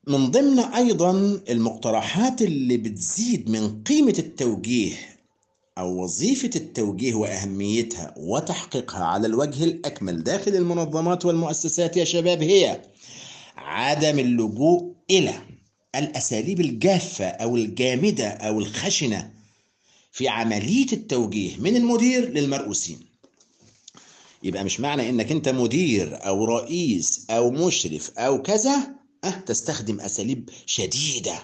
من ضمن أيضا المقترحات اللي بتزيد من قيمة التوجيه أو وظيفة التوجيه وأهميتها وتحقيقها على الوجه الأكمل داخل المنظمات والمؤسسات يا شباب هي عدم اللجوء إلى الأساليب الجافة أو الجامدة أو الخشنة في عملية التوجيه من المدير للمرؤوسين. يبقى مش معنى انك انت مدير او رئيس او مشرف او كذا تستخدم اساليب شديدة،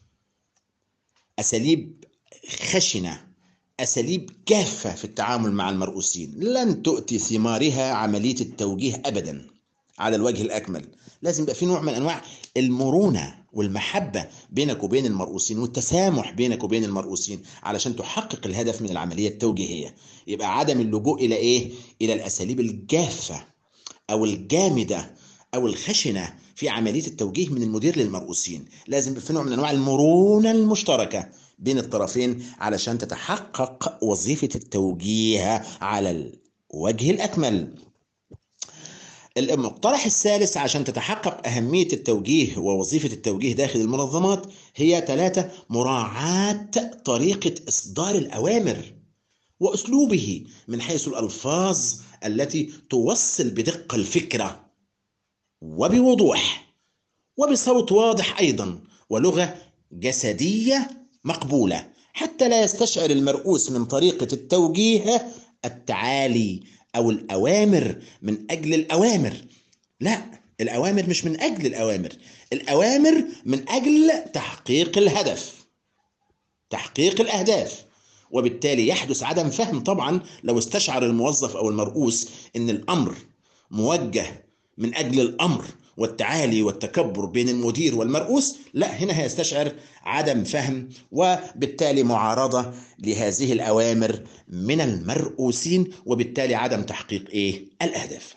اساليب خشنة، اساليب جافة في التعامل مع المرؤوسين. لن تؤتي ثمارها عملية التوجيه ابدا على الوجه الاكمل. لازم يبقى في نوع من انواع المرونة والمحبة بينك وبين المرؤوسين والتسامح بينك وبين المرؤوسين علشان تحقق الهدف من العملية التوجيهية. يبقى عدم اللجوء إلى إيه؟ إلى الأساليب الجافة أو الجامدة أو الخشنة في عملية التوجيه من المدير للمرؤوسين. لازم يبقى في نوع من أنواع المرونة المشتركة بين الطرفين علشان تتحقق وظيفة التوجيه على الوجه الأكمل. المقترح الثالث عشان تتحقق أهمية التوجيه ووظيفة التوجيه داخل المنظمات هي 3: مراعاة طريقة إصدار الأوامر وأسلوبه من حيث الألفاظ التي توصل بدقة الفكرة وبوضوح وبصوت واضح أيضا ولغة جسدية مقبولة، حتى لا يستشعر المرؤوس من طريقة التوجيه التعالي أو الأوامر من أجل الأوامر. لا، الأوامر مش من أجل الأوامر، الأوامر من أجل تحقيق الهدف، تحقيق الأهداف. وبالتالي يحدث عدم فهم طبعا لو استشعر الموظف أو المرؤوس أن الأمر موجه من أجل الأمر والتعالي والتكبر بين المدير والمرؤوس. لا، هنا هيستشعر عدم فهم وبالتالي معارضة لهذه الأوامر من المرؤوسين، وبالتالي عدم تحقيق الأهداف.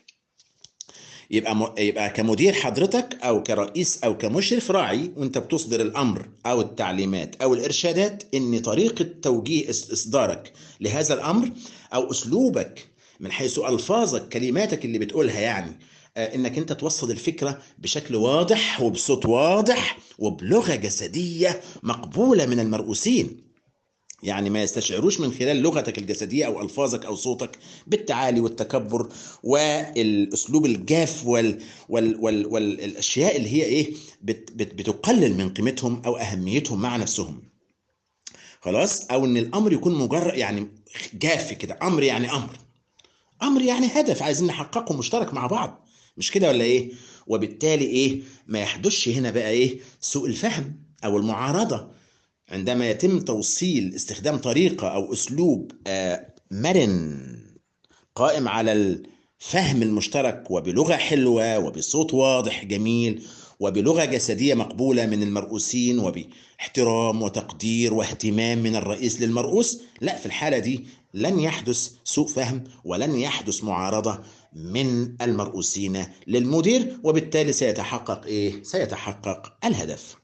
يبقى كمدير حضرتك او كرئيس او كمشرف راعي وانت بتصدر الامر او التعليمات او الارشادات ان طريقه توجيه اصدارك لهذا الامر او اسلوبك من حيث الفاظك كلماتك اللي بتقولها، يعني انك انت توصل الفكره بشكل واضح وبصوت واضح وبلغه جسديه مقبوله من المرؤوسين. يعني ما يستشعروش من خلال لغتك الجسدية أو ألفاظك أو صوتك بالتعالي والتكبر والأسلوب الجاف والأشياء اللي هي بتقلل من قيمتهم أو أهميتهم مع نفسهم. خلاص، أو إن الأمر يكون مجرد يعني جاف كده. أمر يعني أمر يعني هدف عايزين نحققه مشترك مع بعض، مش كده ولا إيه؟ وبالتالي ما يحدثش هنا بقى سوء الفهم أو المعارضة عندما يتم توصيل استخدام طريقة أو أسلوب مرن قائم على الفهم المشترك وبلغة حلوة وبصوت واضح جميل وبلغة جسدية مقبولة من المرؤوسين وباحترام وتقدير واهتمام من الرئيس للمرؤوس. لا، في الحالة دي لن يحدث سوء فهم ولن يحدث معارضة من المرؤوسين للمدير، وبالتالي سيتحقق الهدف.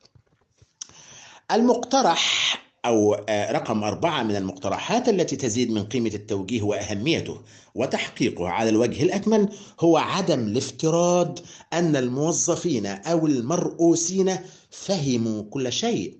المقترح أو رقم 4 من المقترحات التي تزيد من قيمة التوجيه وأهميته وتحقيقه على الوجه الأكمل هو عدم الافتراض أن الموظفين أو المرؤوسين فهموا كل شيء.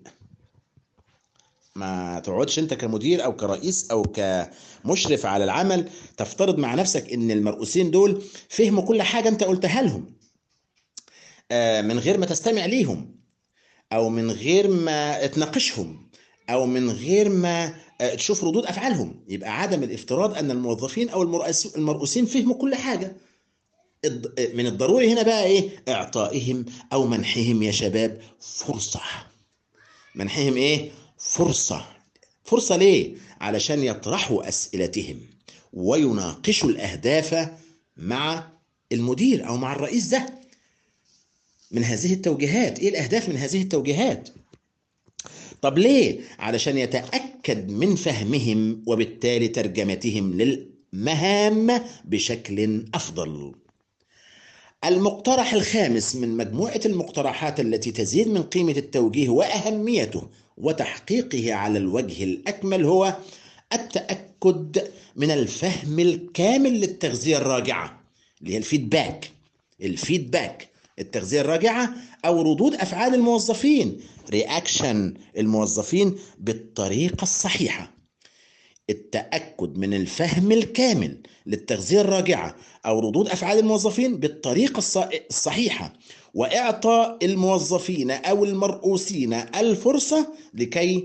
ما تقعدش أنت كمدير أو كرئيس أو كمشرف على العمل تفترض مع نفسك أن المرؤوسين دول فهموا كل حاجة أنت قلتها لهم من غير ما تستمع ليهم او من غير ما تناقشهم او من غير ما تشوف ردود افعالهم. يبقى عدم الافتراض ان الموظفين او المرؤوسين فهموا كل حاجه. من الضروري هنا بقى اعطائهم او منحهم يا شباب فرصه. منحهم فرصه. فرصه ليه؟ علشان يطرحوا اسئلتهم ويناقشوا الاهداف مع المدير او مع الرئيس ده من هذه التوجيهات. ايه الاهداف من هذه التوجيهات؟ طب ليه؟ علشان يتأكد من فهمهم وبالتالي ترجمتهم للمهام بشكل أفضل. المقترح الخامس من مجموعة المقترحات التي تزيد من قيمة التوجيه وأهميته وتحقيقه على الوجه الأكمل هو التأكد من الفهم الكامل للتغذية الراجعة اللي هي الفيدباك. الفيدباك التغذية الراجعة أو ردود أفعال الموظفين، رياكشن الموظفين بالطريقة الصحيحة. التأكد من الفهم الكامل للتغذية الراجعة أو ردود أفعال الموظفين بالطريقة الصحيحة، وإعطاء الموظفين أو المرؤوسين الفرصة لكي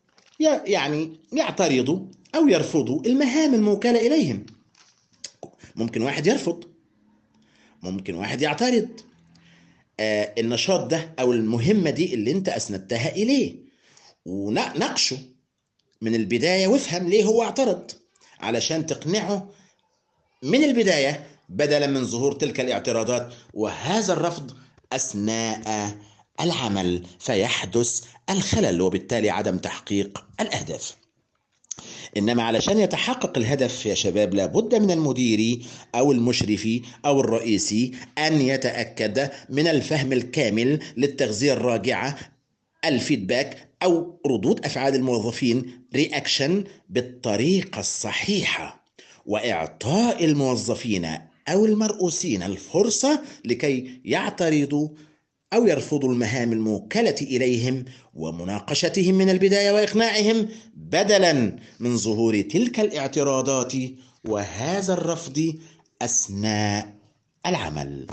يعترضوا أو يرفضوا المهام الموكلة إليهم. ممكن واحد يرفض، ممكن واحد يعترض. النشاط ده أو المهمة دي اللي أنت أسندتها إليه، وناقشه من البداية وافهم ليه هو اعترض، علشان تقنعه من البداية بدلا من ظهور تلك الاعتراضات وهذا الرفض أثناء العمل، فيحدث الخلل وبالتالي عدم تحقيق الأهداف. إنما علشان يتحقق الهدف يا شباب لابد من المدير أو المشرف أو الرئيسي أن يتأكد من الفهم الكامل للتغذية الراجعة، الفيدباك أو ردود أفعال الموظفين، رياكشن بالطريقة الصحيحة، وإعطاء الموظفين أو المرؤوسين الفرصة لكي يعترضوا أو يرفضوا المهام الموكلة إليهم، ومناقشتهم من البداية وإقناعهم بدلا من ظهور تلك الاعتراضات وهذا الرفض أثناء العمل.